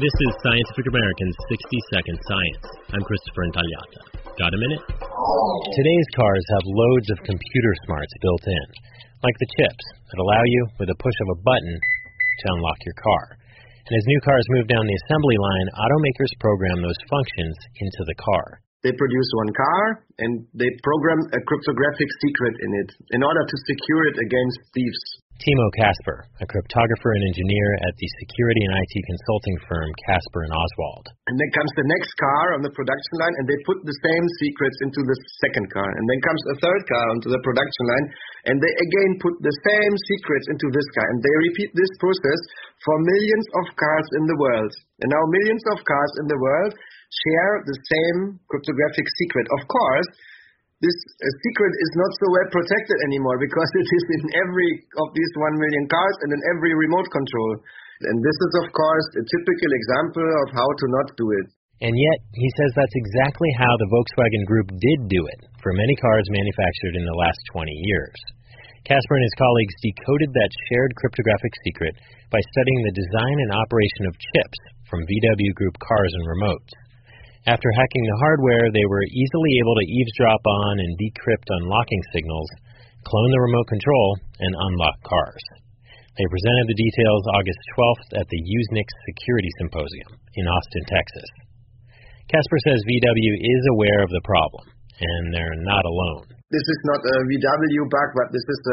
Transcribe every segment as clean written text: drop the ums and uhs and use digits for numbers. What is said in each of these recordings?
This is Scientific American's 60-Second Science. I'm Christopher Intagliata. Got a minute? Today's cars have loads of computer smarts built in, like the chips that allow you, with a push of a button, to unlock your car. And as new cars move down the assembly line, automakers program those functions into the car. They produce one car, and they program a cryptographic secret in it in order to secure it against thieves. Timo Kasper, a cryptographer and engineer at the security and IT consulting firm Kasper & Oswald. And then comes the next car on the production line, and they put the same secrets into the second car. And then comes a third car onto the production line, and they again put the same secrets into this car. And they repeat this process for millions of cars in the world. And now millions of cars in the world share the same cryptographic secret. Of course, this secret is not so well protected anymore because it is in every of these 1 million cars and in every remote control. And this is, of course, a typical example of how to not do it. And yet, he says that's exactly how the Volkswagen Group did do it for many cars manufactured in the last 20 years. Kasper and his colleagues decoded that shared cryptographic secret by studying the design and operation of chips from VW Group cars and remotes. After hacking the hardware, they were easily able to eavesdrop on and decrypt unlocking signals, clone the remote control, and unlock cars. They presented the details August 12th at the Usenix Security Symposium in Austin, Texas. Kasper says VW is aware of the problem, and they're not alone. This is not a VW bug, but this is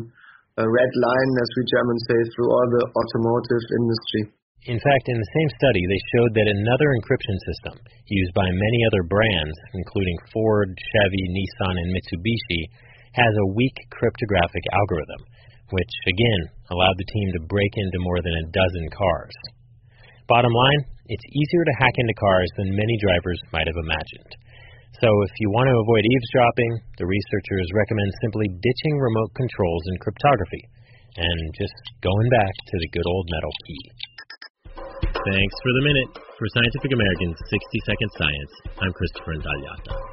a red line, as we Germans say, through all the automotive industry. In fact, in the same study, they showed that another encryption system, used by many other brands, including Ford, Chevy, Nissan, and Mitsubishi, has a weak cryptographic algorithm, which, again, allowed the team to break into more than a dozen cars. Bottom line, it's easier to hack into cars than many drivers might have imagined. So if you want to avoid eavesdropping, the researchers recommend simply ditching remote controls in cryptography and just going back to the good old metal key. Thanks for the minute. For Scientific American's 60-Second Science, I'm Christopher Intagliata.